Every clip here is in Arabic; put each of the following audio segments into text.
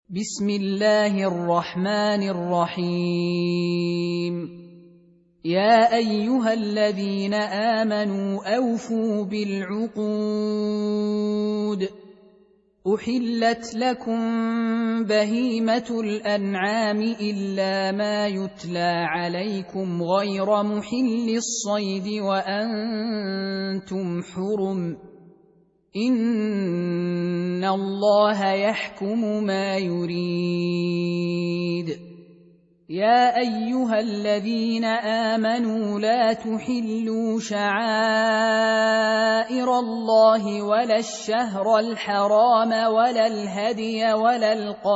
بسم الله الرحمن الرحيم. يا أيها الذين آمنوا أوفوا بالعقود. أحلت لكم بهيمة الأنعام إلا ما يتلى عليكم غير محل الصيد وأنتم حرم. إن الله يحكم ما يريد. يا أيها الذين آمنوا لا تحلوا شعائر الله ولا الشهر الحرام ولا الهدي ولا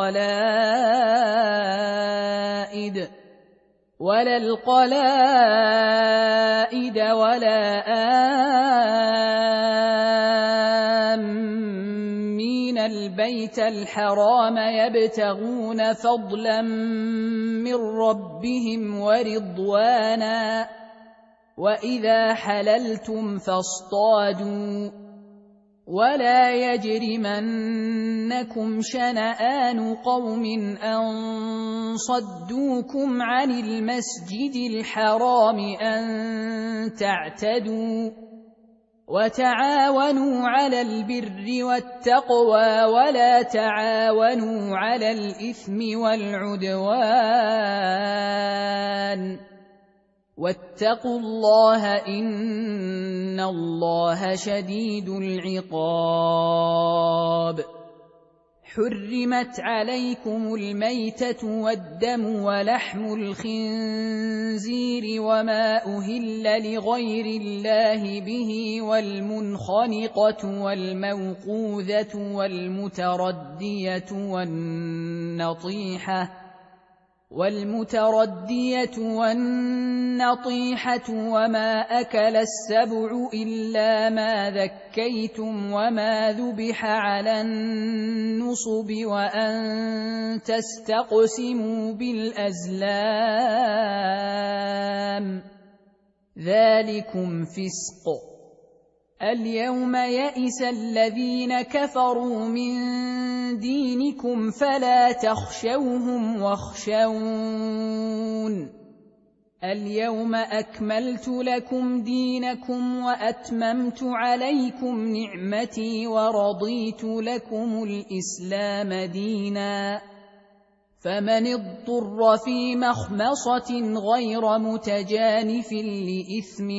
القلائد ولا آمين البيت الحرام يبتغون فضلا من ربهم ورضوانا. وإذا حللتم فاصطادوا. ولا يجرمنكم شنآن قوم أن صدوكم عن المسجد الحرام أن تعتدوا. وتعاونوا على البر والتقوى ولا تعاونوا على الإثم والعدوان. واتقوا الله إن الله شديد العقاب. حرمت عليكم الميتة والدم ولحم الخنزير وما أهل لغير الله به والمنخنقة والموقوذة والمتردية والنطيحة وما أكل السبع إلا ما ذكيتم وما ذبح على النصب وأن تستقسموا بالأزلام ذلكم فسق. اليوم يئس الذين كفروا من دينكم فلا تخشوهم واخشون. اليوم أكملت لكم دينكم وأتممت عليكم نعمتي ورضيت لكم الإسلام دينا. فمن اضطر في مخمصة غير متجانف لإثم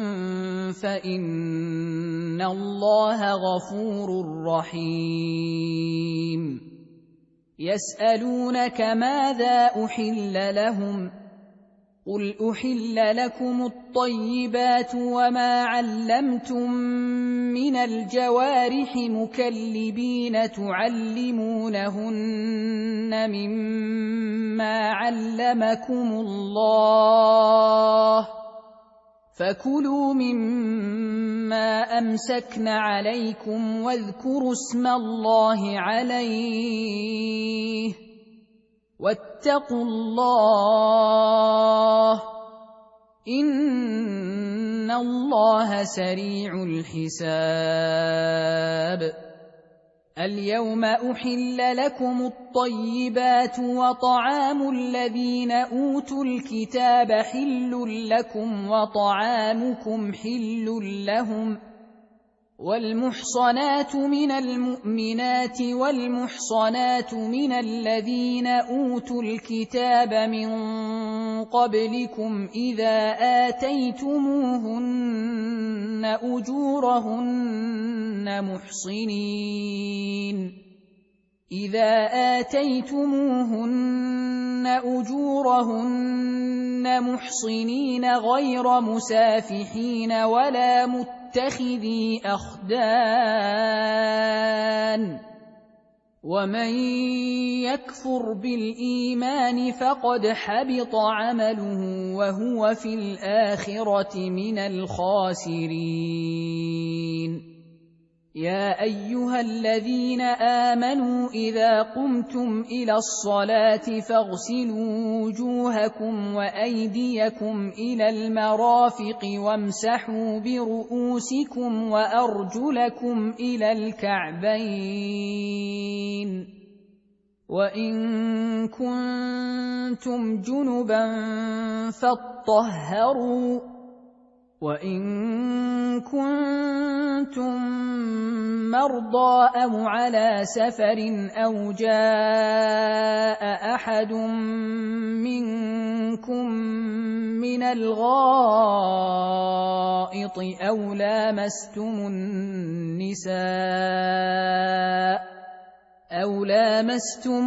فإن الله غفور رحيم. يسألونك ماذا أحل لهم قل أحل لكم الطيبات وما علمتم من الجوارح مكلبين تعلمونهن مما علمكم الله فكلوا مما أمسكن عليكم واذكروا اسم الله عليه واتقوا الله إن الله سريع الحساب. اليوم أحل لكم الطيبات وطعام الذين أوتوا الكتاب حل لكم وطعامكم حل لهم. والمحصنات من المؤمنات والمحصنات من الذين أوتوا الكتاب من قبلكم إذا آتيتموهن أجورهن محصنين غير مسافحين ولا متخذي أخدان. ومن يكفر بالإيمان فقد حبط عمله وهو في الآخرة من الخاسرين. يا أيها الذين آمنوا إذا قمتم إلى الصلاة فاغسلوا وجوهكم وأيديكم إلى المرافق وامسحوا برؤوسكم وأرجلكم إلى الكعبين وإن كنتم جنبا فاطهروا وإن كنتم مرضى أو على سفر أو جاء أحد منكم من الغائط أو لامستم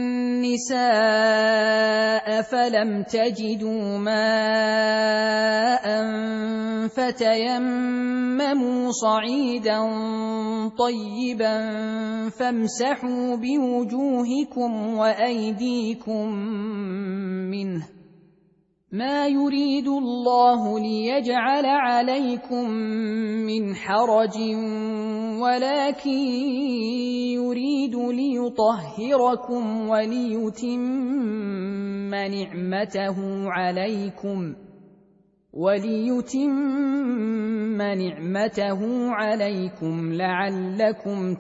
النساء فلم تجدوا ماء فتيمموا صعيدا طيبا فامسحوا بوجوهكم وأيديكم منه ما يريد الله ليجعل عليكم من حرج ولكن يريد ليطهركم وليتم نعمته عليكم لعلكم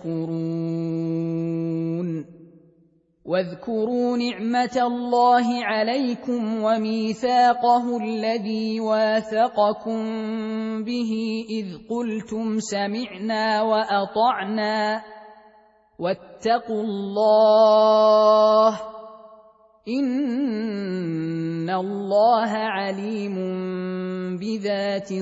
تشكرون واذكروا نعمة الله عليكم وميثاقه الذي واثقكم به إذ قلتم سمعنا وأطعنا واتقوا الله إن الله عليم بذات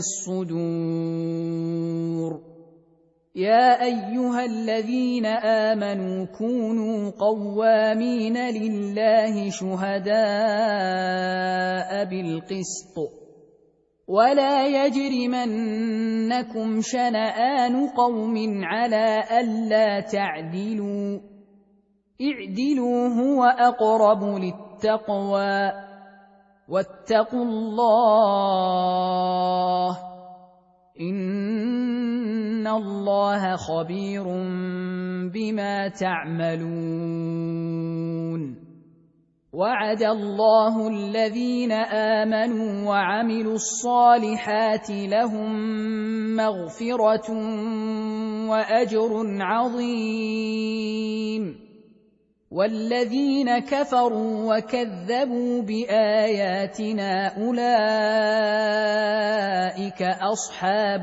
الصدور يا أيها الذين آمنوا كونوا قوامين لله شهداء بالقسط ولا يجرمنكم شنآن قوم على ألا تعدلوا اعدلوا هو أقرب للتقوى واتقوا الله إن الله خبير بما تعملون وعد الله الذين آمنوا وعملوا الصالحات لهم مغفرة وأجر عظيم والذين كفروا وكذبوا بآياتنا أولئك أصحاب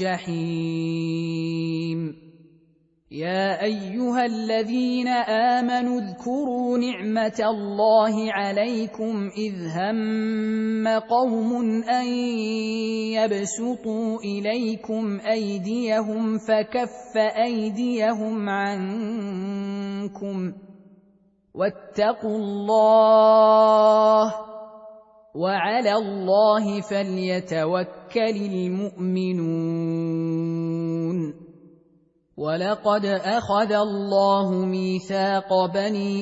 الجحيم يا أيها الذين آمنوا اذكروا نعمة الله عليكم إذ هم قوم أن يبسطوا إليكم أيديهم فكف أيديهم عنكم واتقوا الله وعلى الله فليتوكل المؤمنون ولقد أخذ الله ميثاق بني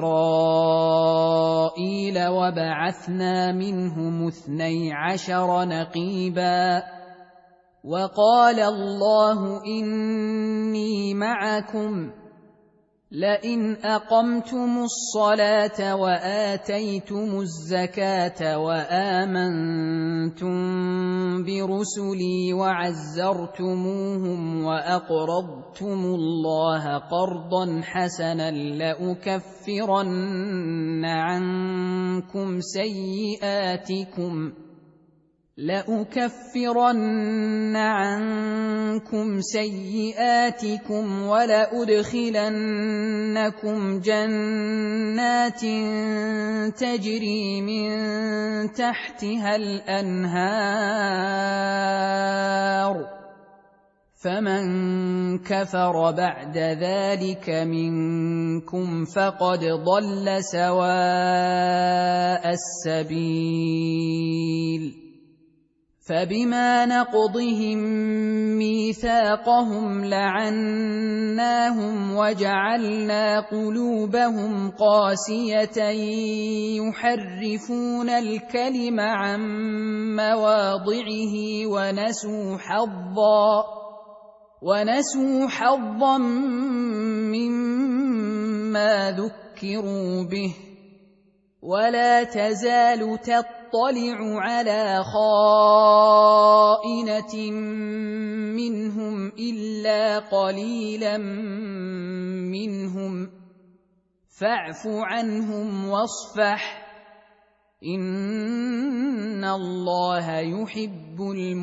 إسرائيل وبعثنا منهم 12 نقيبا وقال الله إني معكم لئن أقمتم الصلاة وآتيتم الزكاة وآمنتم برسلي وعزرتموهم وأقرضتم الله قرضا حسنا لأكفرن عنكم سيئاتكم ولأدخلنكم جنات تجري من تحتها الأنهار فمن كفر بعد ذلك منكم فقد ضل سواء السبيل فبما نقضهم ميثاقهم لعناهم وجعلنا قلوبهم قاسية يحرفون الكلم عن مواضعه ونسوا حظا مما ذكروا به ولا تزال تطلع على خائنة منهم إلا قليلا منهم فاعف عنهم واصفح إن الله يحب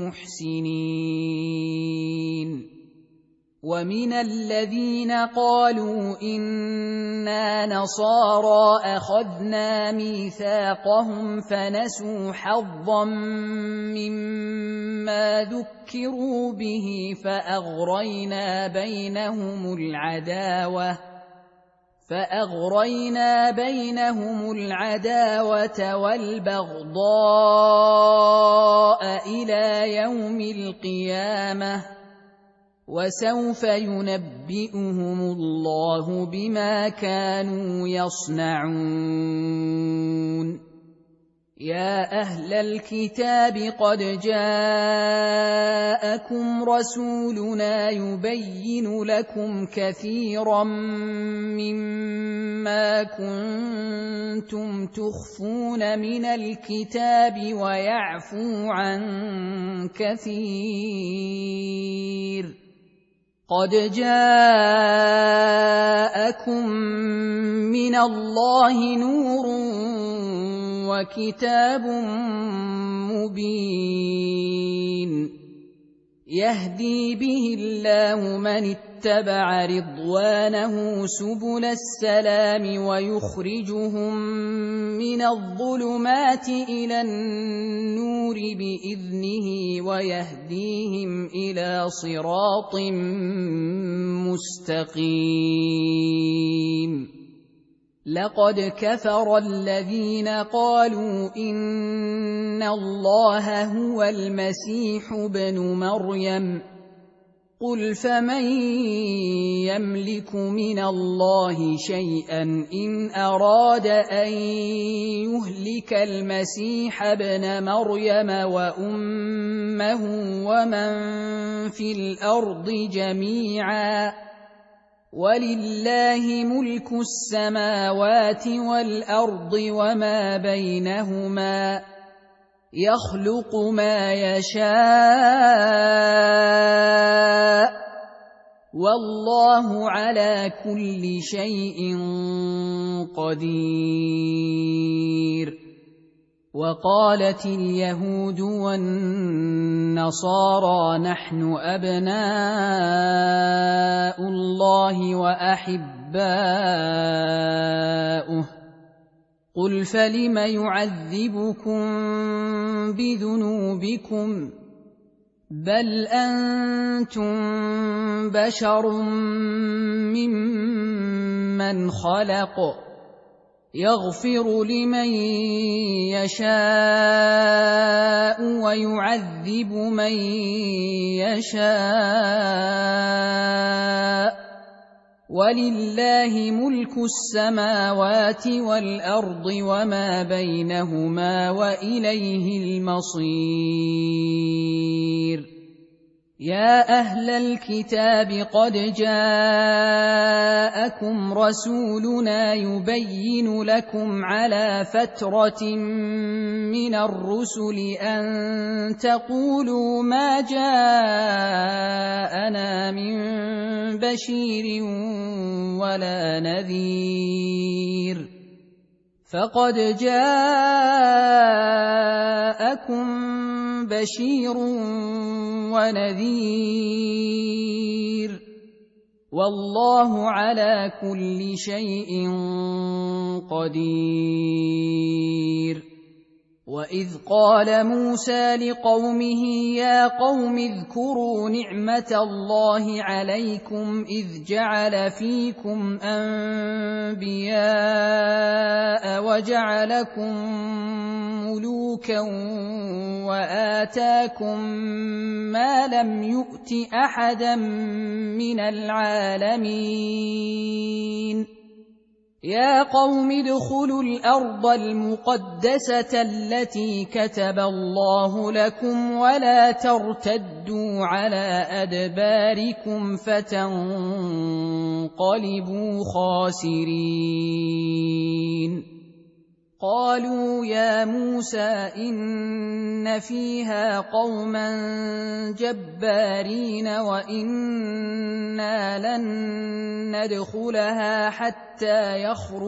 المحسنين ومن الذين قالوا إنا نصارى أخذنا ميثاقهم فنسوا حظا مما ذكروا به فأغرينا بينهم العداوة والبغضاء إلى يوم القيامة وسوف ينبئهم الله بما كانوا يصنعون يا أهل الكتاب قد جاءكم رسولنا يبين لكم كثيرا مما كنتم تخفون من الكتاب ويعفو عن كثير قد جاءكم من الله نور وكتاب مبين يهدي به الله من اتبع رضوانه سبل السلام ويخرجهم من الظلمات إلى النور بإذنه ويهديهم إلى صراط مستقيم لقد كفر الذين قالوا إن الله هو المسيح ابن مريم قل فمن يملك من الله شيئا إن أراد أن يهلك المسيح ابن مريم وأمه ومن في الأرض جميعا ولله ملك السماوات والأرض وما بينهما يخلق ما يشاء والله على كل شيء قدير وقالت اليهود والنصارى نحن أبناء الله وأحباؤه قل فلم يعذبكم بذنوبكم بل أنتم بشر ممن خلق يغفر لمن يشاء ويعذب من يشاء ولله ملك السماوات والأرض وما بينهما وإليه المصير يا أهل الكتاب قد جاءكم رسولنا يبين لكم على فترة من الرسل أن تقولوا ما جاءنا من بشير ولا نذير فقد جاءكم بشير ونذير والله على كل شيء قدير وإذ قال موسى لقومه يا قوم اذكروا نعمة الله عليكم إذ جعل فيكم أنبياء وجعلكم ملوكا وآتاكم ما لم يؤت أحدا من العالمين يا قوم ادخلوا الأرض المقدسة التي كتب الله لكم ولا ترتدوا على أدباركم فتنقلبوا خاسرين قالوا يا موسى إن فيها قوما جبارين وإنا لن ندخلها حتى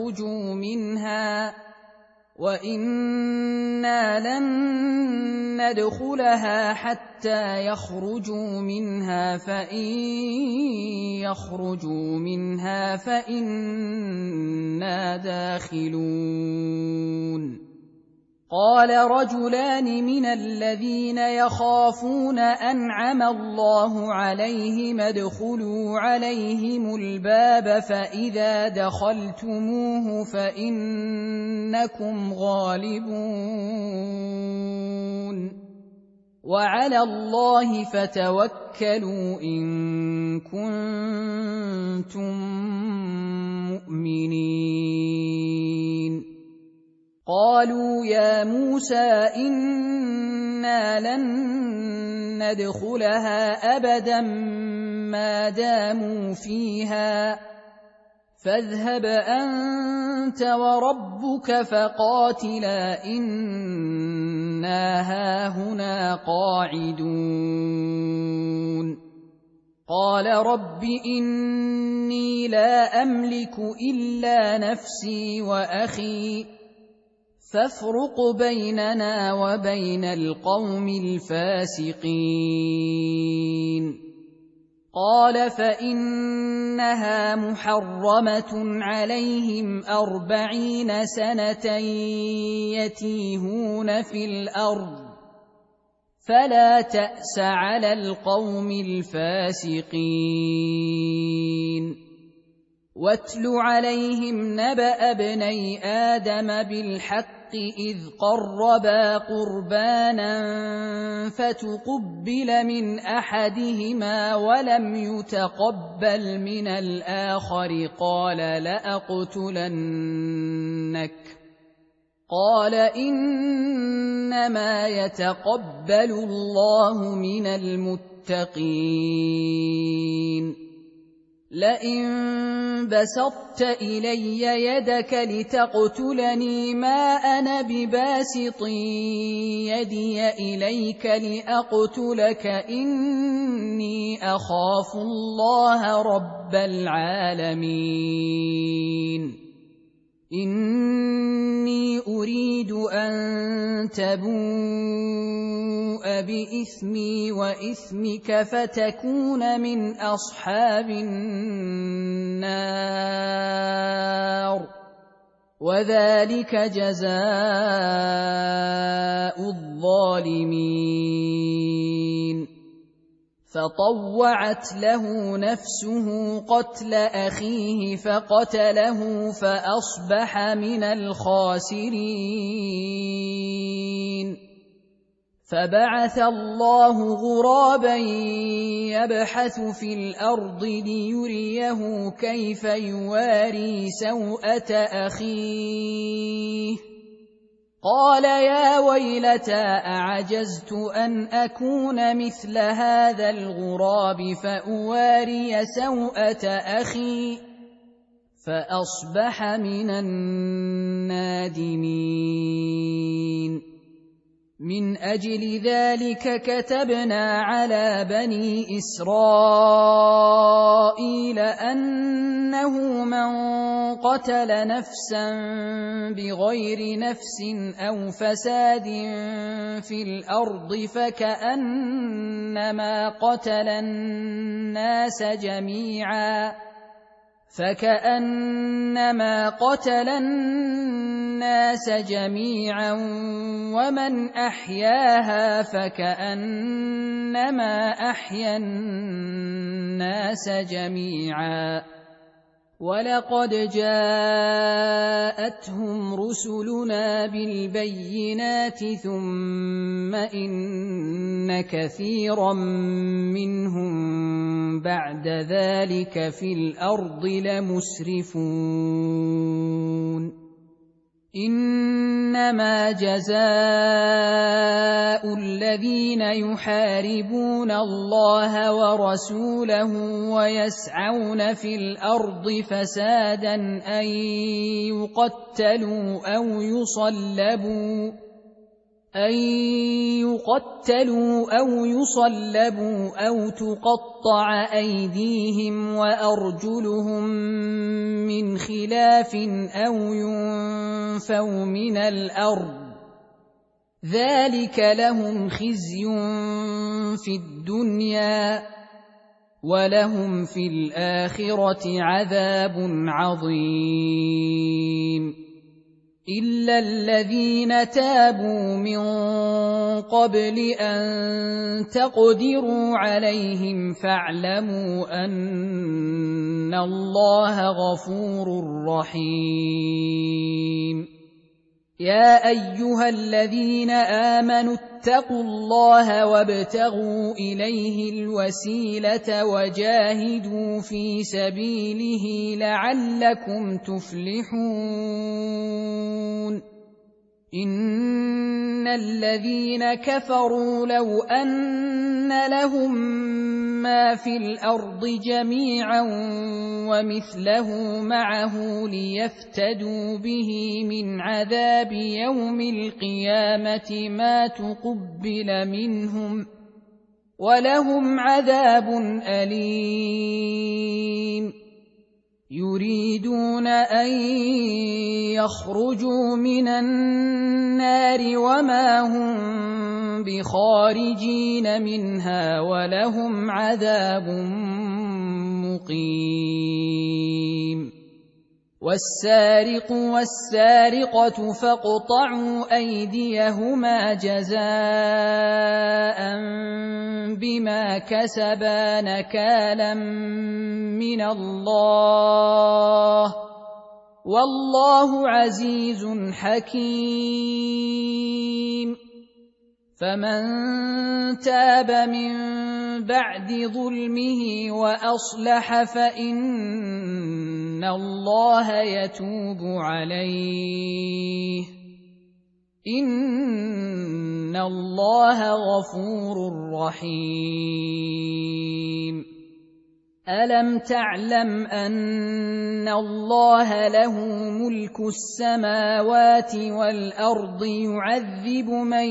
يخرجوا منها فإن يخرجوا منها فإنا داخلون قال رجلان من الذين يخافون أنعم الله عليهم ادخلوا عليهم الباب فإذا دخلتموه فإنكم غالبون وعلى الله فتوكلوا إن كنتم مؤمنين قالوا يا موسى إنا لن ندخلها أبدا ما داموا فيها فاذهب أنت وربك فقاتلا إنا هاهنا قاعدون قال رب إني لا أملك إلا نفسي وأخي فافرق بيننا وبين القوم الفاسقين قال فإنها محرمة عليهم 40 سنة يتيهون في الأرض فلا تأس على القوم الفاسقين واتل عليهم نبأ ابني آدم بالحق إذ قربا قربانا فتقبل من أحدهما ولم يتقبل من الآخر قال لأقتلنك قال إنما يتقبل الله من المتقين لئن بسطت إلي يدك لتقتلني ما أنا بباسط يدي إليك لأقتلك إني أخاف الله رب العالمين إني أريد أن تبوء بإثمي وإثمك فتكون من أصحاب النار وذلك جزاء الظالمين فطوعت له نفسه قتل أخيه فقتله فأصبح من الخاسرين فبعث الله غرابا يبحث في الأرض ليريه كيف يواري سوءة أخيه قال يا ويلتى أعجزت أن أكون مثل هذا الغراب فأواري سوءة أخي فأصبح من النادمين من أجل ذلك كتبنا على بني إسرائيل أنه من قتل نفسا بغير نفس أو فساد في الأرض فكأنما قتل الناس جميعا ومن أحياها فكأنما أحيا الناس جميعا ولقد جاءتهم رسلنا بالبينات ثم إن كثيرا منهم بعد ذلك في الأرض لمسرفون إنما جزاء الذين يحاربون الله ورسوله ويسعون في الأرض فسادا أن يقتلوا أو يصلبوا أو تقطع أيديهم وأرجلهم من خلاف أو ينفوا من الأرض ذلك لهم خزي في الدنيا ولهم في الآخرة عذاب عظيم إلا الذين تابوا من قبل أن تقدروا عليهم فاعلموا أن الله غفور رحيم يا أيها الذين آمنوا اتقوا الله وابتغوا إليه الوسيلة وجاهدوا في سبيله لعلكم تفلحون إن الذين كفروا لو أن لهم ما في الأرض جميعا ومثله معه ليفتدوا به من عذاب يوم القيامة ما تقبل منهم ولهم عذاب أليم يريدون أن يخرجوا من النار وما هم بخارجين منها ولهم عذاب مقيم والسارق والسارقة فاقطعوا أيديهما جزاء بما كسبا نكالا من الله والله عزيز حكيم فمن تاب من بعد ظلمه وأصلح فإن الله يتوب عليه إن الله غفور رحيم ألم تعلم أن الله له ملك السماوات والأرض يعذب من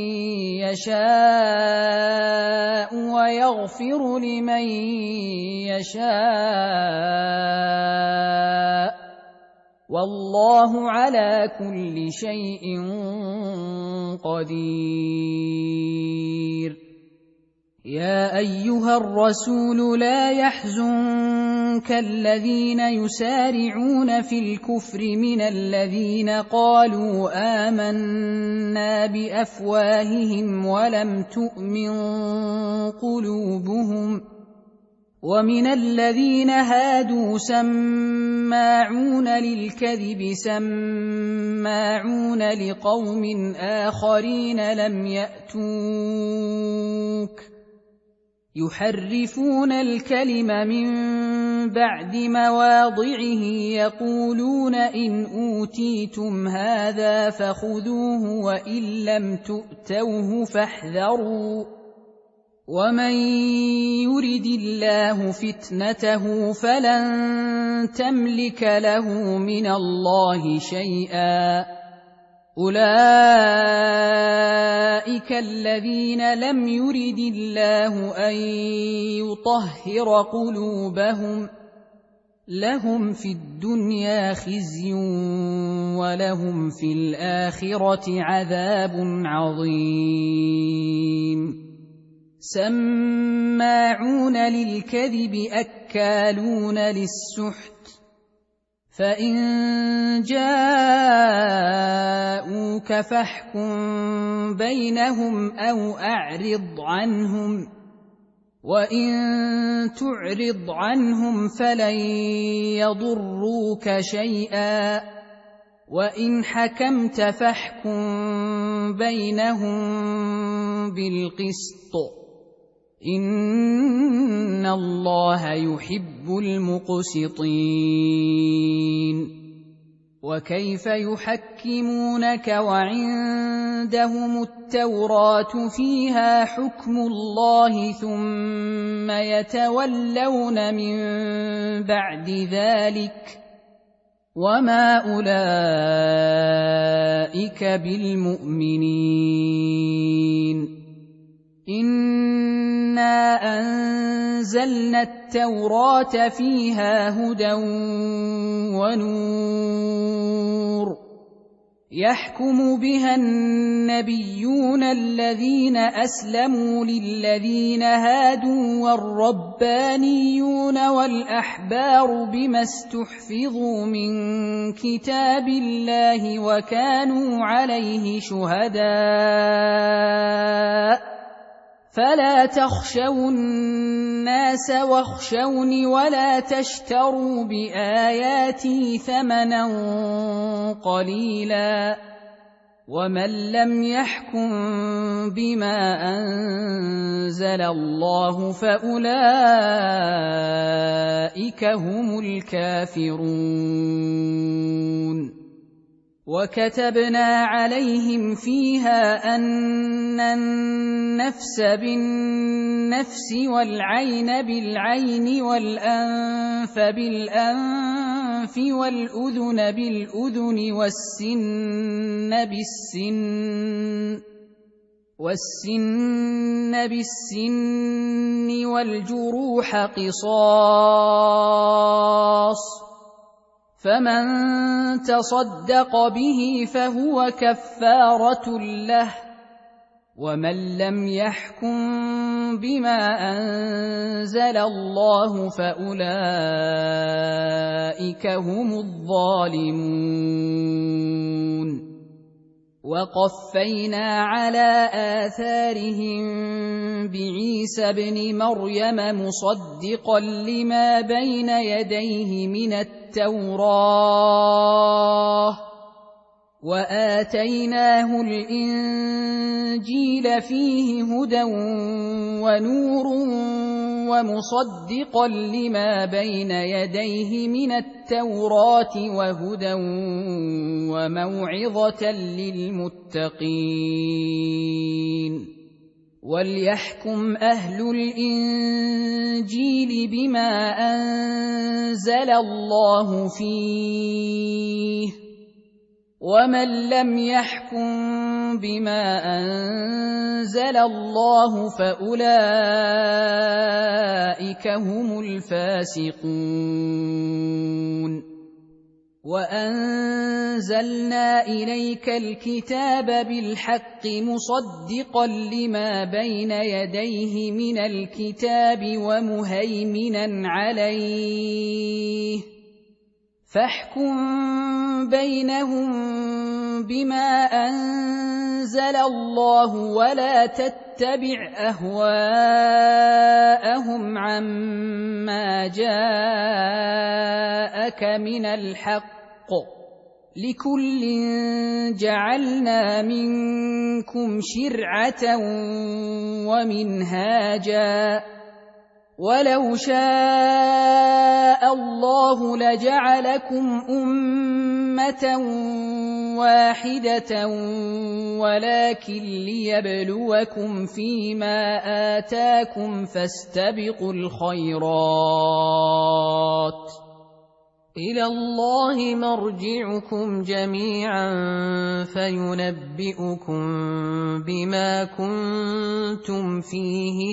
يشاء ويغفر لمن يشاء والله على كل شيء قدير يا أيها الرسول لا يحزنك الذين يسارعون في الكفر من الذين قالوا آمنا بأفواههم ولم تؤمن قلوبهم ومن الذين هادوا سماعون للكذب سماعون لقوم آخرين لم يأتوك يحرفون الكلم من بعد مواضعه يقولون إن أوتيتم هذا فخذوه وإن لم تؤتوه فاحذروا ومن يرد الله فتنته فلن تملك له من الله شيئا أولئك الذين لم يرد الله أن يطهر قلوبهم لهم في الدنيا خزي ولهم في الآخرة عذاب عظيم سماعون للكذب أكالون للسحت فإن جاءوك فاحكم بينهم أو أعرض عنهم وإن تعرض عنهم فلن يضروك شيئا وإن حكمت فاحكم بينهم بالقسط إن الله يحب المقسطين وكيف يحكمونك وعندهم التوراة فيها حكم الله ثم يتولون من بعد ذلك وما أولئك بالمؤمنين إنا أنزلنا التوراة فيها هدى ونور يحكم بها النبيون الذين أسلموا للذين هادوا والربانيون والأحبار بما استحفظوا من كتاب الله وكانوا عليه شهداء فلا تخشوا الناس واخشوني ولا تشتروا بآياتي ثمنا قليلا ومن لم يحكم بما أنزل الله فأولئك هم الكافرون وكتبنا عليهم فيها أن النفس بالنفس والعين بالعين والأنف بالأنف والأذن بالأذن والسن بالسن والجروح قصاص فمن تصدق به فهو كفارة له ومن لم يحكم بما أنزل الله فأولئك هم الظالمون وقفينا على آثارهم بعيسى ابن مريم مصدقا لما بين يديه من التوراة وآتيناه الإنجيل فيه هدى ونور ومصدقا لما بين يديه من التوراة وهدى وموعظة للمتقين وليحكم أهل الإنجيل بما أنزل الله فيه ومن لم يحكم بما أنزل الله فأولئك هم الفاسقون وأنزلنا إليك الكتاب بالحق مصدقا لما بين يديه من الكتاب ومهيمنا عليه فاحكم بينهم بما أنزل الله ولا تتبع أهواءهم عما جاءك من الحق لكل جعلنا منكم شرعة ومنهاجا ولو شاء الله لجعلكم أمة واحدة ولكن ليبلوكم فيما آتاكم فاستبقوا الخيرات إلى الله مرجعكم جميعا فينبئكم بما كنتم فيه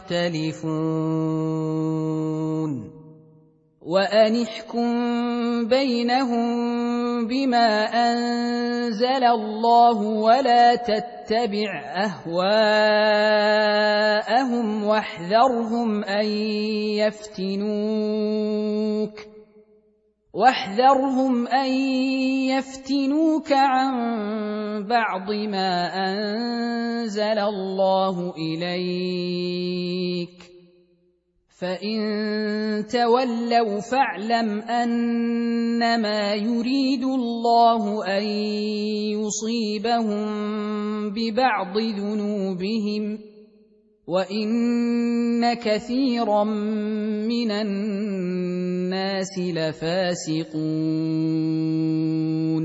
تختلفون وأن احكم بينهم بما أنزل الله ولا تتبع أهواءهم واحذرهم أن يفتنوك عن بعض ما أنزل الله إليك فإن تولوا فاعلم أنما يريد الله أن يصيبهم ببعض ذنوبهم وإن كثيرا من الناس لفاسقون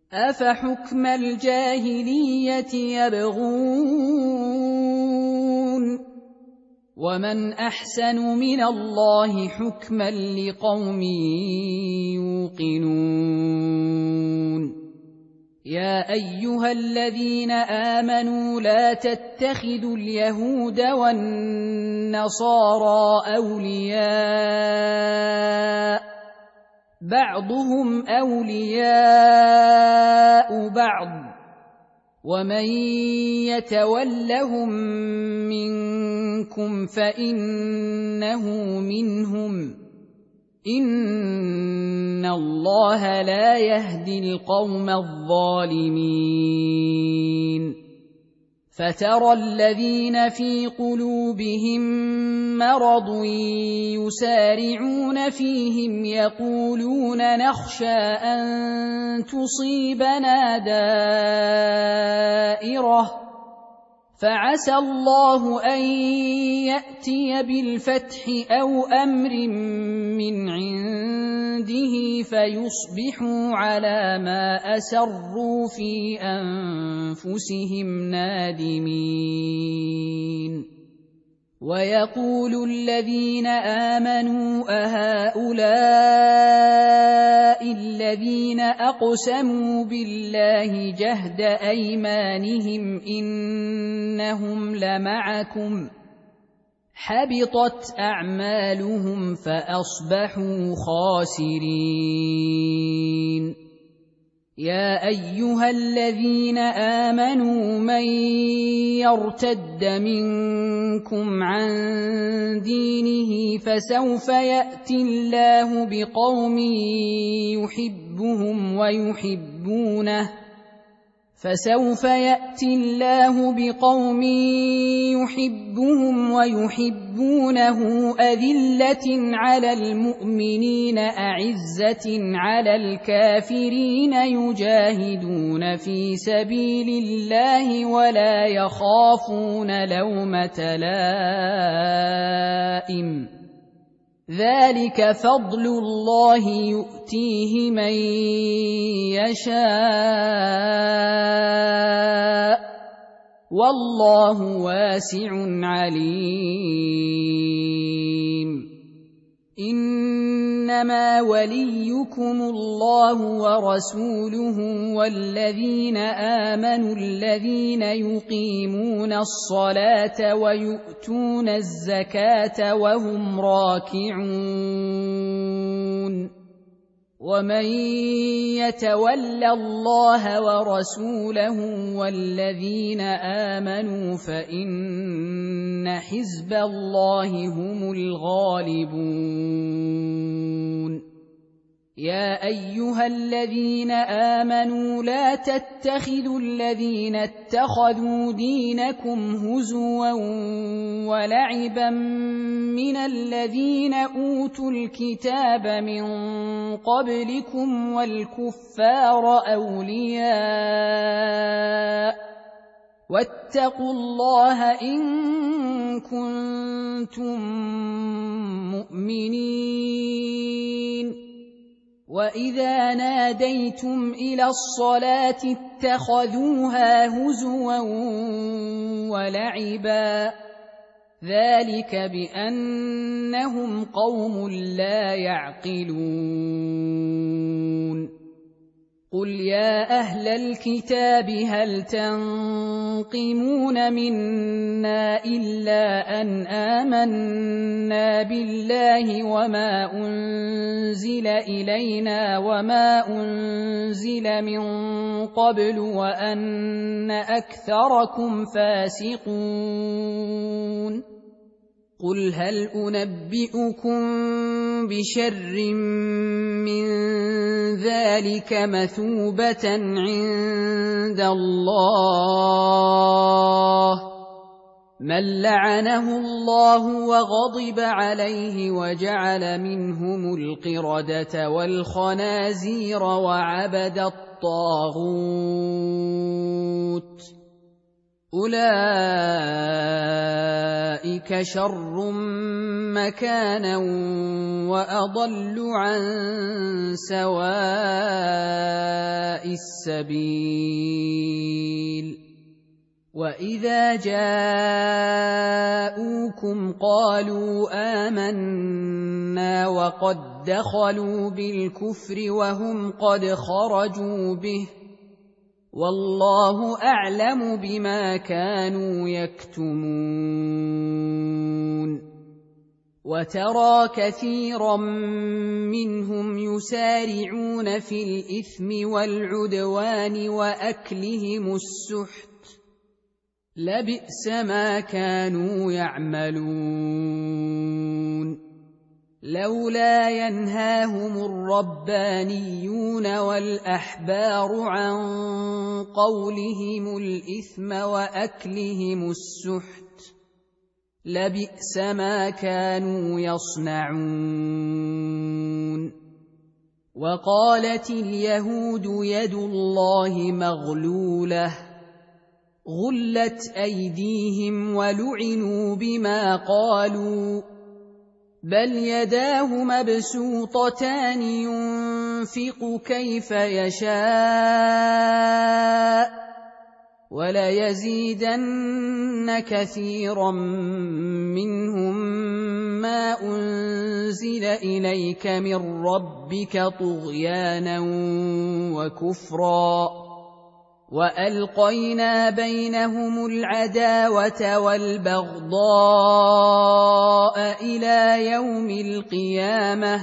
أفحكم الجاهلية يبغون ومن أحسن من الله حكما لقوم يوقنون يا أيها الذين آمنوا لا تتخذوا اليهود والنصارى أولياء بعضهم أولياء بعض ومن يتولهم منكم فإنه منهم إن الله لا يهدي القوم الظالمين فترى الذين في قلوبهم مرض يسارعون فيهم يقولون نخشى أن تصيبنا دائرة فعسى الله أن يأتي بالفتح أو أمر من عنده فيصبحوا على ما أسروا في أنفسهم نادمين ويقول الذين آمنوا أهؤلاء الذين أقسموا بالله جهد أيمانهم إنهم لمعكم حبطت أعمالهم فأصبحوا خاسرين يا أيها الذين آمنوا من يرتد منكم عن دينه فسوف يأتي الله بقوم يحبهم ويحبونه أذلة على المؤمنين أعزة على الكافرين يجاهدون في سبيل الله ولا يخافون لومة لائم ذلك فضل الله يؤتيه من يشاء والله واسع عليم إنما وليكم الله ورسوله والذين آمنوا الذين يقيمون الصلاة ويؤتون الزكاة وهم راكعون ومن يتول الله ورسوله والذين آمنوا فإن حزب الله هم الغالبون يا أيها الذين آمنوا لا تتخذوا الذين اتخذوا دينكم هزوا ولعبا من الذين أوتوا الكتاب من قبلكم والكفار أولياء واتقوا الله إن كنتم مؤمنين وإذا ناديتم إلى الصلاة اتخذوها هزوا ولعبا ذلك بأنهم قوم لا يعقلون قل يا أهل الكتاب هل تنقمون منا إلا أن آمنا بالله وما أنزل إلينا وما أنزل من قبل وأن أكثركم فاسقون قل هل أنبئكم بشر من ذلك مثوبة عند الله من لعنه الله وغضب عليه وجعل منهم القردة والخنازير وعبد الطاغوت أولئك شر مكانا وأضل عن سواء السبيل وإذا جاءوكم قالوا آمنا وقد دخلوا بالكفر وهم قد خرجوا به والله أعلم بما كانوا يكتمون وترى كثيرا منهم يسارعون في الإثم والعدوان وأكلهم السحت لبئس ما كانوا يعملون لولا ينهاهم الربانيون والأحبار عن قولهم الإثم وأكلهم السحت لبئس ما كانوا يصنعون وقالت اليهود يد الله مغلولة غلت أيديهم ولعنوا بما قالوا بل يداه مبسوطتان ينفق كيف يشاء وليزيدن كثيرا منهم ما أنزل إليك من ربك طغيانا وكفرا وألقينا بينهم العداوة والبغضاء إلى يوم القيامة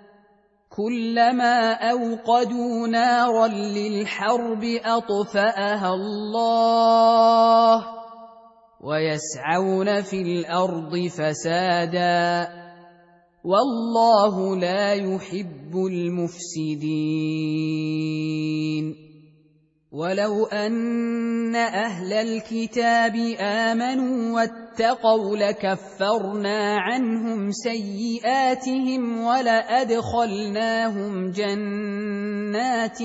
كلما أوقدوا نارا للحرب أطفأها الله ويسعون في الأرض فسادا والله لا يحب المفسدين ولو أن أهل الكتاب آمنوا واتقوا لكفرنا عنهم سيئاتهم ولأدخلناهم جنات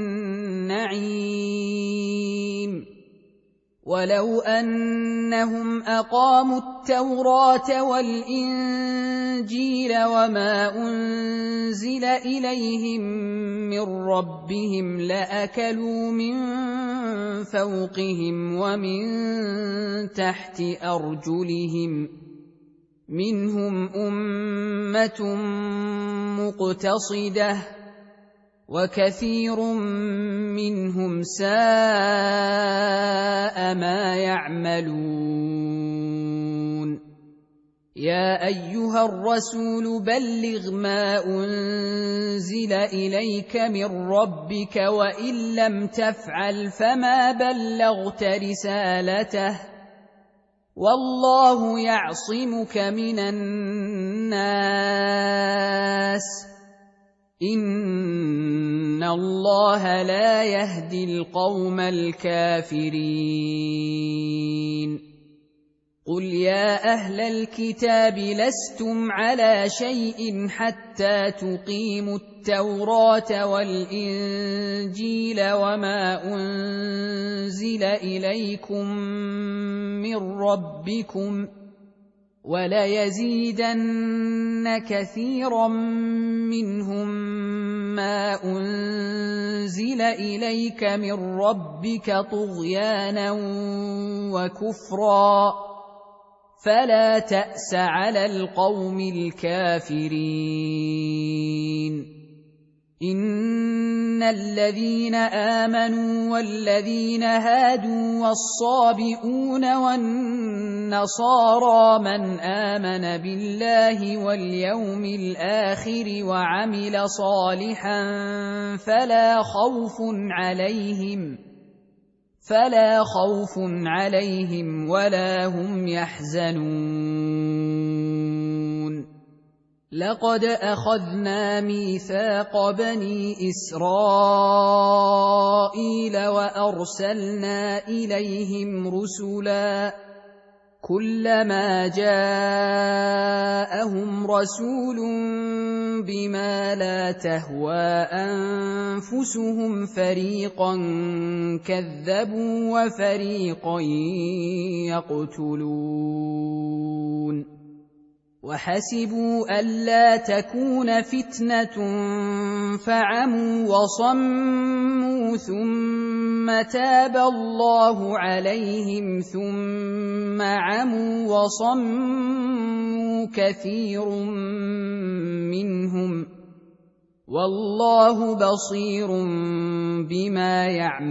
النعيم ولو أنهم أقاموا التوراة والإنجيل وما أنزل إليهم من ربهم لأكلوا من فوقهم ومن تحت أرجلهم منهم أمة مقتصدة وكثير منهم ساء ما يعملون يا أيها الرسول بلغ ما أنزل إليك من ربك وإن لم تفعل فما بلغت رسالته والله يعصمك من الناس إن الله لا يهدي القوم الكافرين قل يا أهل الكتاب لستم على شيء حتى تقيموا التوراة والإنجيل وما أنزل إليكم من ربكم وليزيدن كثيرا منهم ما أنزل إليك من ربك طغيانا وكفرا فلا تأس على القوم الكافرين إن الذين آمنوا والذين هادوا والصابئون والنصارى من آمن بالله واليوم الآخر وعمل صالحا فلا خوف عليهم ولا هم يحزنون لقد أخذنا ميثاق بني إسرائيل وأرسلنا إليهم رسلا كلما جاءهم رسول بما لا تهوى أنفسهم فريقا كذبوا وفريقا يقتلون وحسبوا ألا تكون فتنة فعموا وصموا ثم تاب الله عليهم ثم عموا وصموا كثير منهم والله بصير بما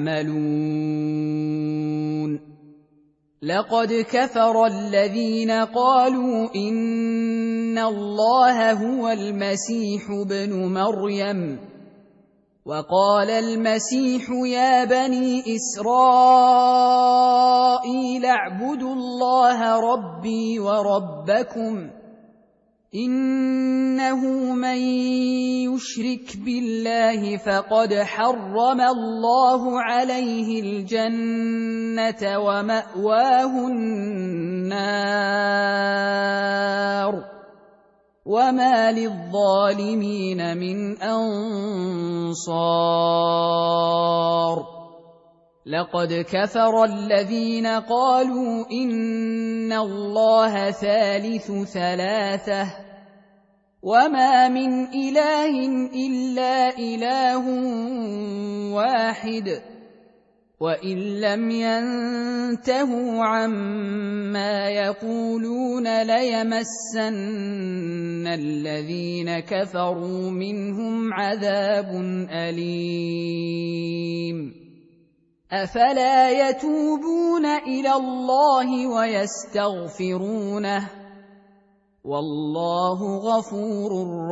يعملون. لقد كفر الذين قالوا إن الله هو المسيح ابن مريم وقال المسيح يا بني إسرائيل اعبدوا الله ربي وربكم إنه من يشرك بالله فقد حرم الله عليه الجنة ومأواه النار وما للظالمين من أنصار. لقد كفر الذين قالوا إن الله ثالث ثلاثة وما من إله إلا إله واحد وإن لم ينتهوا عما يقولون ليمسن الذين كفروا منهم عذاب أليم. أفلا يتوبون إلى الله ويستغفرونه والله غفور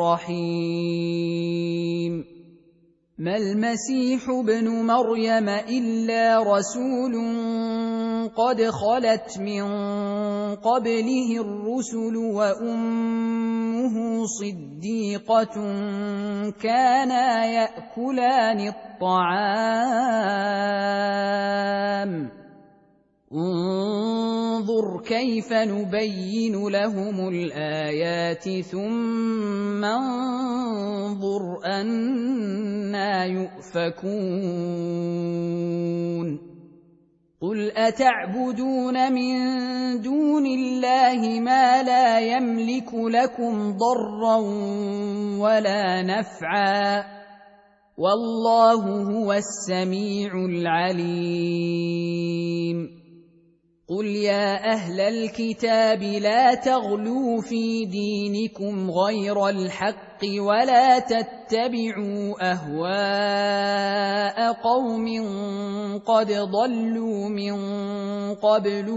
رحيم. ما المسيح ابن مريم إلا رسول قد خلت من قبله الرسل وأمه صديقة كانا يأكلان الطعام انظر كيف نبين لهم الآيات ثم انظر أنى يؤفكون. قل أتعبدون من دون الله ما لا يملك لكم ضرا ولا نفعا والله هو السميع العليم. قل يا أهل الكتاب لا تغلوا في دينكم غير الحق ولا تتبعوا أهواء قوم قد ضلوا من قبل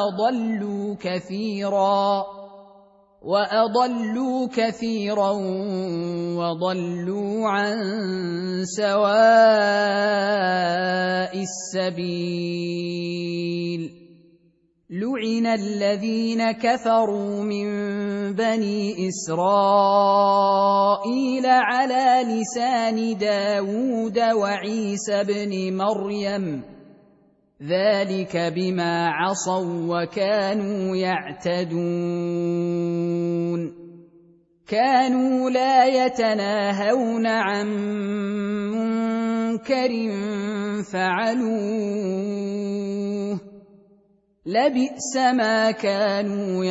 وأضلوا كثيرا وضلوا عن سواء السبيل. لعن الذين كفروا من بني إسرائيل على لسان داود وعيسى بن مريم ذلك بما عصوا وكانوا يعتدون. كانوا لا يتناهون عن منكر فعلوه لبئس ما كانوا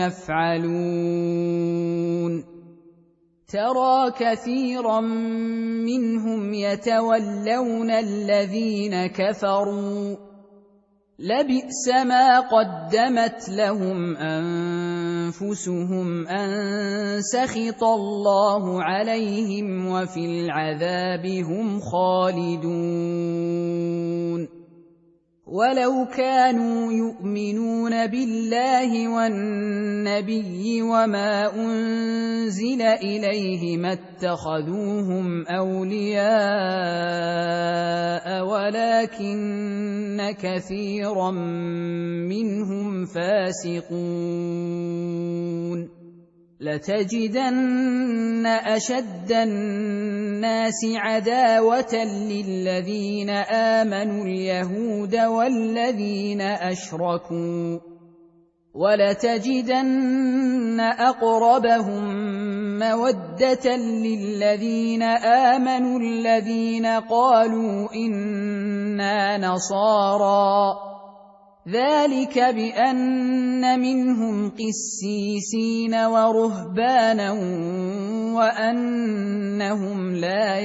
يفعلون. ترى كثيرا منهم يتولون الذين كفروا لبئس ما قدمت لهم أنفسهم أن سخط الله عليهم وفي العذاب هم خالدون. ولو كانوا يؤمنون بالله والنبي وما أنزل إليه ما اتخذوهم أولياء ولكن كثيرا منهم فاسقون. لتجدن أشد الناس عداوة للذين آمنوا اليهود والذين أشركوا ولتجدن أقربهم مودة للذين آمنوا الذين قالوا إنا نصارى ذلك بأن منهم قسيسين ورهبانا وأنهم لا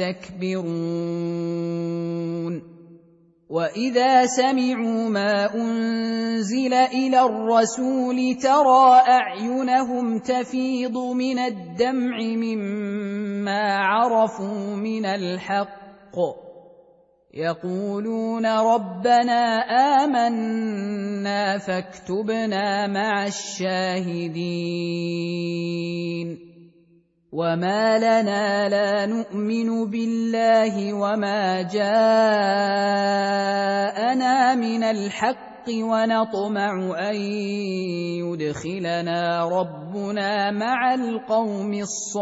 يستكبرون وإذا سمعوا ما أنزل إلى الرسول ترى أعينهم تفيض من الدمع مما عرفوا من الحق يقولون ربنا آمنا فاكتبنا مع الشاهدين وما لنا لا نؤمن بالله وما جاءنا من الحق ونطمع أن يدخلنا ربنا مع القوم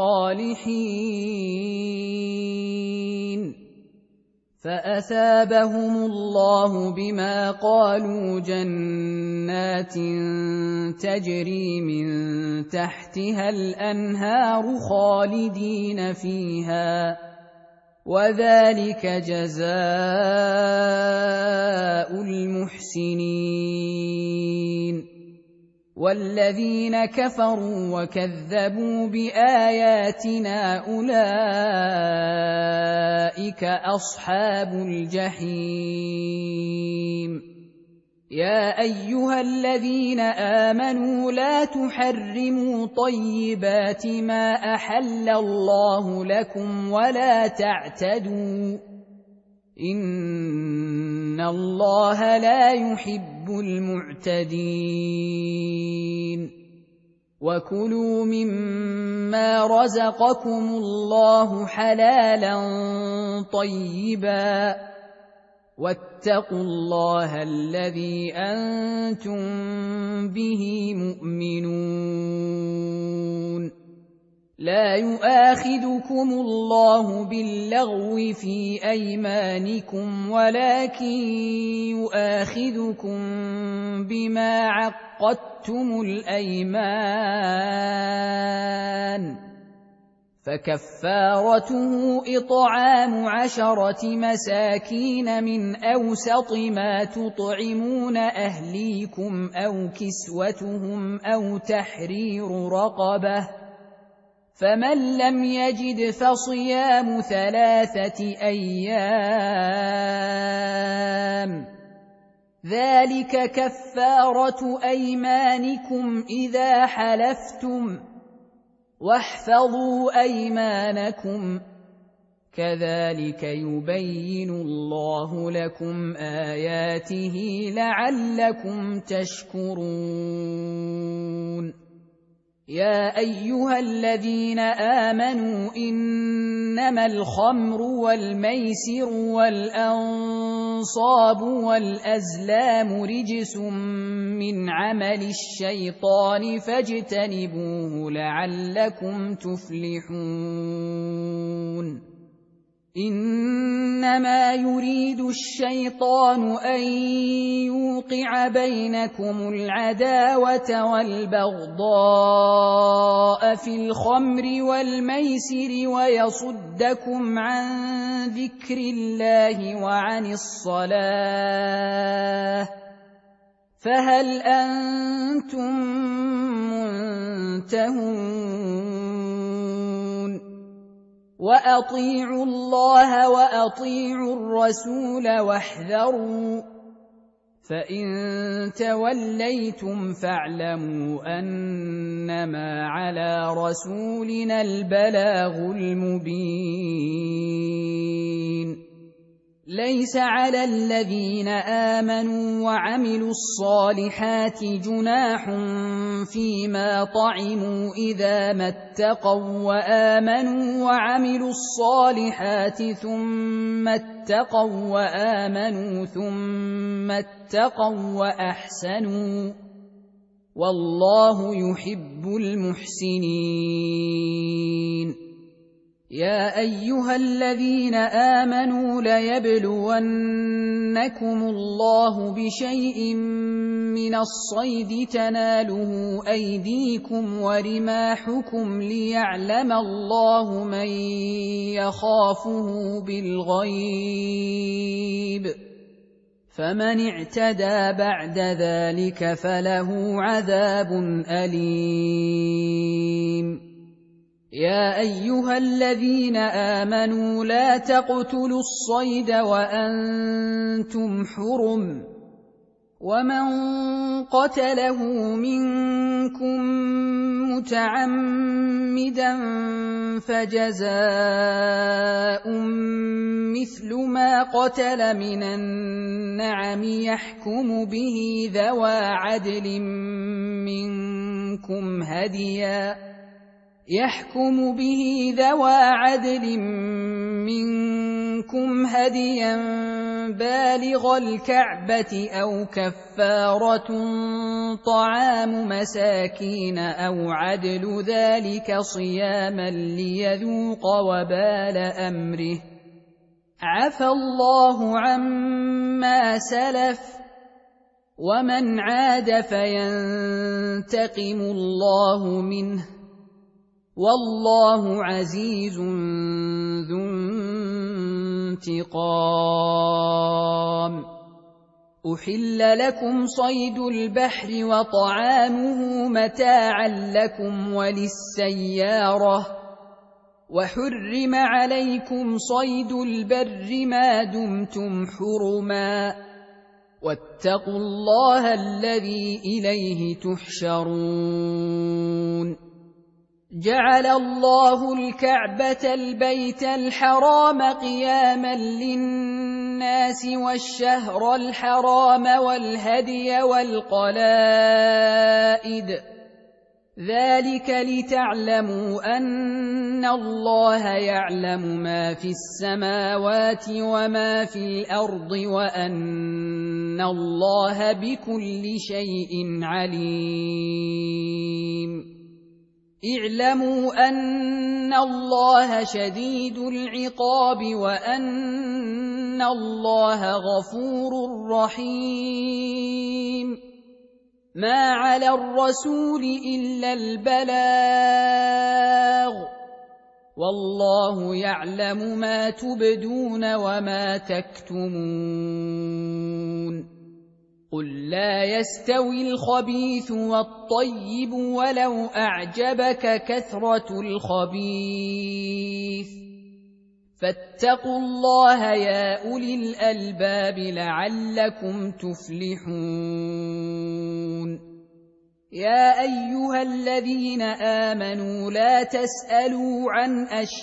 الصالحين فأثابهم الله بما قالوا جنات تجري من تحتها الأنهار خالدين فيها وذلك جزاء المحسنين والذين كفروا وكذبوا بآياتنا أولئك أصحاب الجحيم يا أيها الذين آمنوا لا تحرموا طيبات ما أحل الله لكم ولا تعتدوا إن الله لا يحب المعتدين وكلوا مما رزقكم الله حلالا طيبا واتقوا الله الذي أنتم به مؤمنون لا يؤاخذكم الله باللغو في أيمانكم ولكن يؤاخذكم بما عقدتم الأيمان فكفارته إطعام 10 مساكين من أوسط ما تطعمون أهليكم أو كسوتهم أو تحرير رقبة فمن لم يجد فصيام 3 أيام ذلك كفارة أيمانكم إذا حلفتم واحفظوا أيمانكم كذلك يبين الله لكم آياته لعلكم تشكرون يا أيها الذين آمنوا إنما الخمر والميسر والأنصاب والأزلام رجس من عمل الشيطان فاجتنبوه لعلكم تفلحون إنما يريد الشيطان أن يوقع بينكم العداوة والبغضاء في الخمر والميسر ويصدكم عن ذكر الله وعن الصلاة فهل أنتم منتهون وأطيعوا الله وأطيعوا الرسول واحذروا فإن توليتم فاعلموا أنما على رسولنا البلاغ المبين ليس على الذين آمنوا وعملوا الصالحات جناح فيما طعموا إذا ما اتقوا وآمنوا وعملوا الصالحات ثم اتقوا وآمنوا ثم اتقوا وأحسنوا والله يحب المحسنين يا أيها الذين آمنوا ليبلونكم الله بشيء من الصيد تناله أيديكم ورماحكم ليعلم الله من يخافه بالغيب فمن اعتدى بعد ذلك فله عذاب أليم. يا أيها الذين آمنوا لا تقتلوا الصيد وأنتم حرم، ومن قتله منكم متعمدا فجزاء مثل ما قتل من النعم يحكم به ذوى عدل منكم هديا بالغ الكعبة أو كفارة طعام مساكين أو عدل ذلك صياما ليذوق وبال أمره، عفى الله عما سلف، ومن عاد فينتقم الله منه، والله عزيز ذو انتقام. أحل لكم صيد البحر وطعامه متاعا لكم وللسيارة، وحرم عليكم صيد البر ما دمتم حرما، واتقوا الله الذي إليه تحشرون. جعل الله الكعبة البيت الحرام قياما للناس والشهر الحرام والهدي والقلائد، ذلك لتعلموا أن الله يعلم ما في السماوات وما في الأرض وأن الله بكل شيء عليم. اعلموا أن الله شديد العقاب وأن الله غفور رحيم. ما على الرسول إلا البلاغ، والله يعلم ما تبدون وما تكتمون. قل لا يستوي الخبيث والطيب ولو أعجبك كثرة الخبيث، فاتقوا الله يا أولي الألباب لعلكم تفلحون. يا أيها الذين آمنوا لا تسألوا عن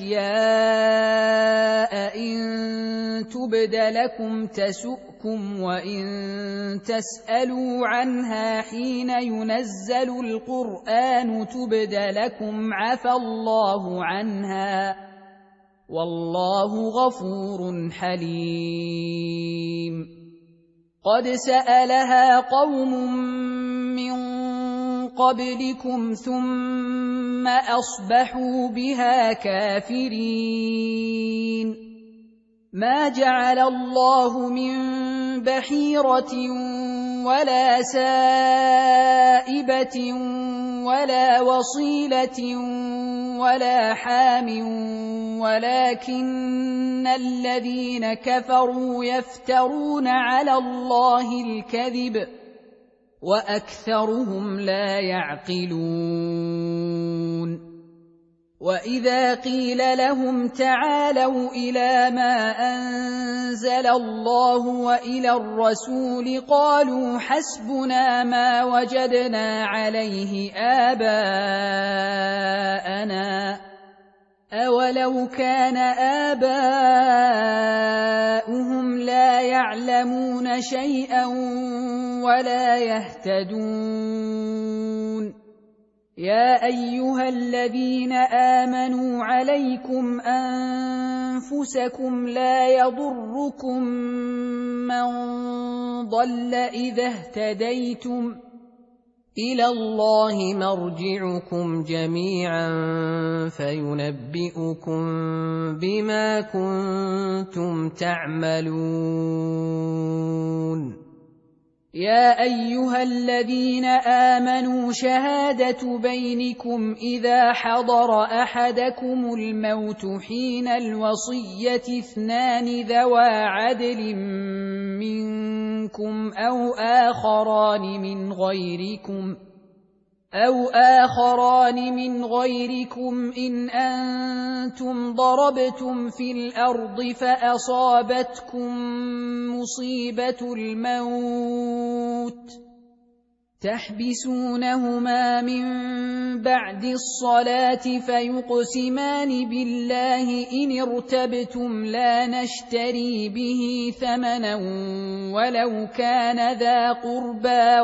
أشياء إن تبد لكم تسؤكم، وإن تسألوا عنها حين ينزل القرآن تبد لكم عفى الله عنها، والله غفور حليم. قد سألها قوم من قبلكم ثم أصبحوا بها كافرين. ما جعل الله من بحيرة ولا سائبة ولا وصيلة ولا حام، ولكن الذين كفروا يفترون على الله الكذب وأكثرهم لا يعقلون. وإذا قيل لهم تعالوا إلى ما أنزل الله وإلى الرسول قالوا حسبنا ما وجدنا عليه آباءنا، أولو كان آباؤهم لا يعلمون شيئا ولا يهتدون. يا أيها الذين آمنوا عليكم أنفسكم لا يضركم من ضل إذا اهتديتم، إلى الله مرجعكم جميعا فينبئكم بما كنتم تعملون. يا أيها الذين آمنوا شهادة بينكم إذا حضر أحدكم الموت حين الوصية اثنان ذوى عدل منكم منكم أو آخران من غيركم إن أنتم ضربتم في الأرض فأصابتكم مصيبة الموت تحبسونهما من بعد الصلاة فيقسمان بالله إن ارتبتم لا نشتري به ثمنا ولو كان ذا قربى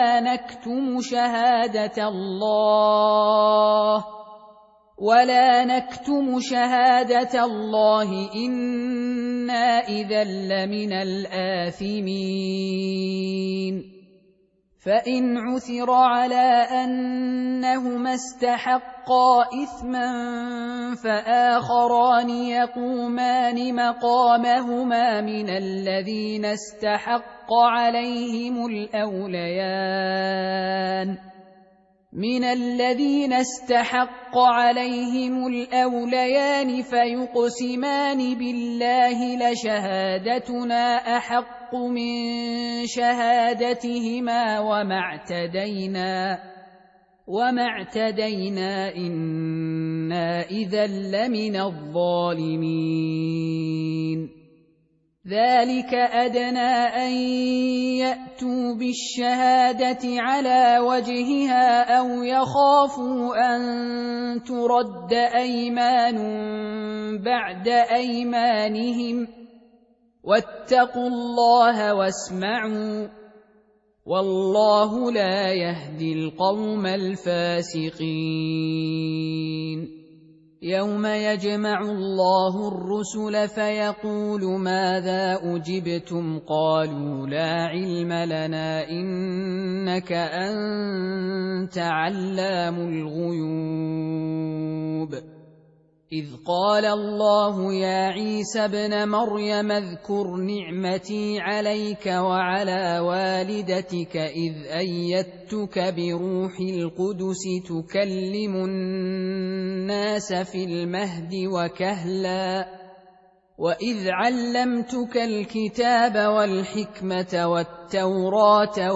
ولا نكتم شهادة الله إنا إذا لمن الآثمين فإن عثر على أنهما استحقا إثما فآخران يقومان مقامهما من الذين استحق عليهم الأوليان فيقسمان بالله لشهادتنا أحق من شهادتهما وما اعتدينا إنا إذا لمن الظالمين ذلك أدنى أن يأتوا بالشهادة على وجهها أو يخافوا أن ترد أيمان بعد أيمانهم واتقوا الله واسمعوا والله لا يهدي القوم الفاسقين يوم يجمع الله الرسل فيقول ماذا أجبتم قالوا لا علم لنا إنك أنت علام الغيوب إذ قال الله يا عيسى ابن مريم اذكر نعمتي عليك وعلى والدتك إذ أيدتك بروح القدس تكلم الناس في المهد وكهلا وإذ علمتك الكتاب والحكمة والتوراة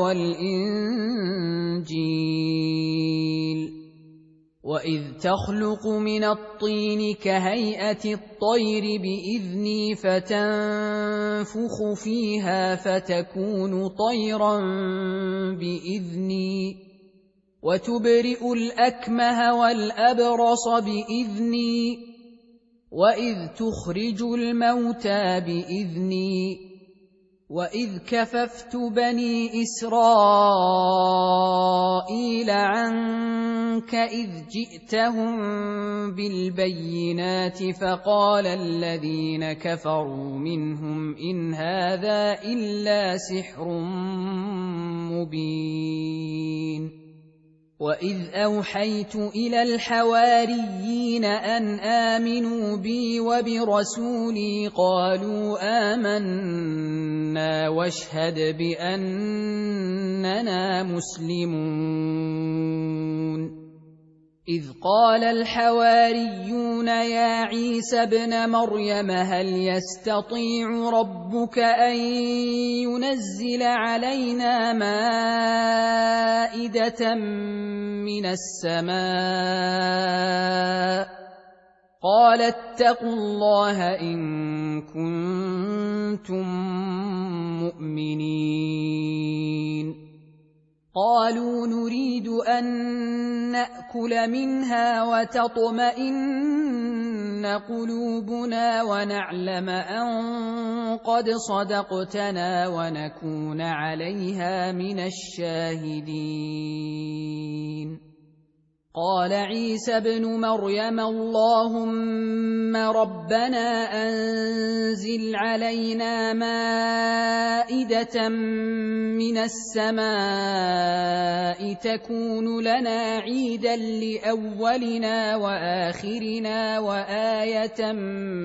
والإنجيل وإذ تخلق من الطين كهيئة الطير بإذني فتنفخ فيها فتكون طيرا بإذني وتبرئ الأكمه والأبرص بإذني وإذ تخرج الموتى بإذني وإذ كففت بني إسرائيل عنك إذ جئتهم بالبينات فقال الذين كفروا منهم إن هذا إلا سحر مبين وإذ أوحيت إلى الحواريين أن آمنوا بي وبرسولي قالوا آمنا واشهد بأننا مسلمون إذ قال الحواريون يا عيسى ابن مريم هل يستطيع ربك أن ينزل علينا مائدة من السماء قال اتقوا الله إن كنتم مؤمنين قالوا نريد أن نأكل منها وتطمئن قلوبنا ونعلم أن قد صدقتنا ونكون عليها من الشاهدين قال عيسى ابن مريم اللهم ربنا أنزل علينا مائدة من السماء تكون لنا عيدا لأولنا وآخرنا وآية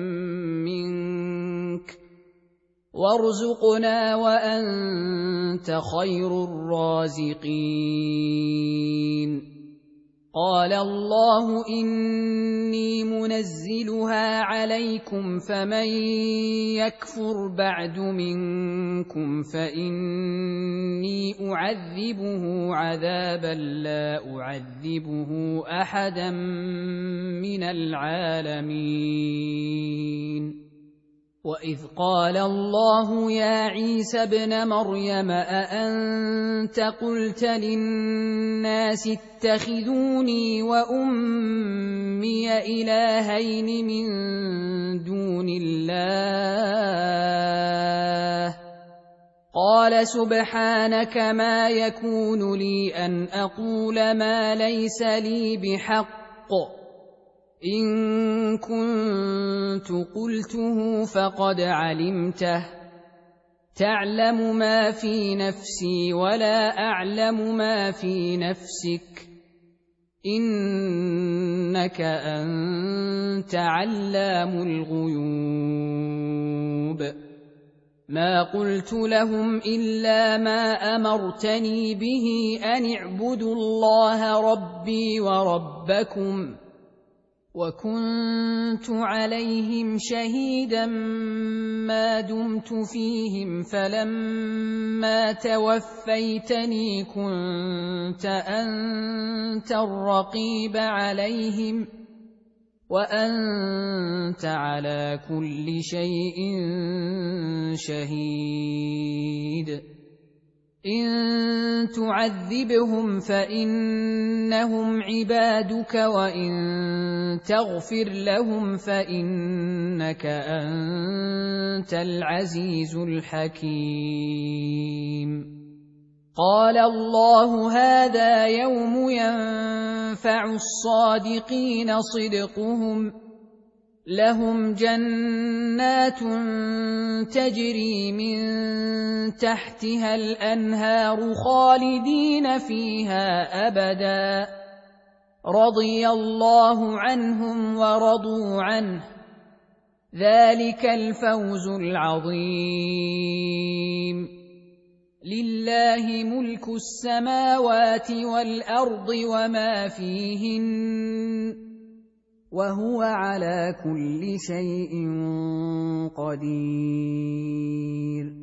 منك وارزقنا وأنت خير الرازقين قال الله إني منزلها عليكم فمن يكفر بعد منكم فإني أعذبه عذابا لا أعذبه أحدا من العالمين وإذ قال الله يا عيسى ابن مريم أأنت قلت للناس اتخذوني وأمي إلهين من دون الله قال سبحانك ما يكون لي أن أقول ما ليس لي بحق إن كنت قلته فقد علمته تعلم ما في نفسي ولا أعلم ما في نفسك إنك أنت علام الغيوب ما قلت لهم إلا ما أمرتني به أن اعبدوا الله ربي وربكم وكنت عليهم شهيدا ما دمت فيهم فلما توفيتني كنت أنت الرقيب عليهم وأنت على كل شيء شهيد إن تعذبهم فإنهم عبادك وإن تغفر لهم فإنك أنت العزيز الحكيم قال الله هذا يوم ينفع الصادقين صدقهم لهم جنات تجري من تحتها الأنهار خالدين فيها أبدا رضي الله عنهم ورضوا عنه ذلك الفوز العظيم لله ملك السماوات والأرض وما فيهن وهو على كل شيء قدير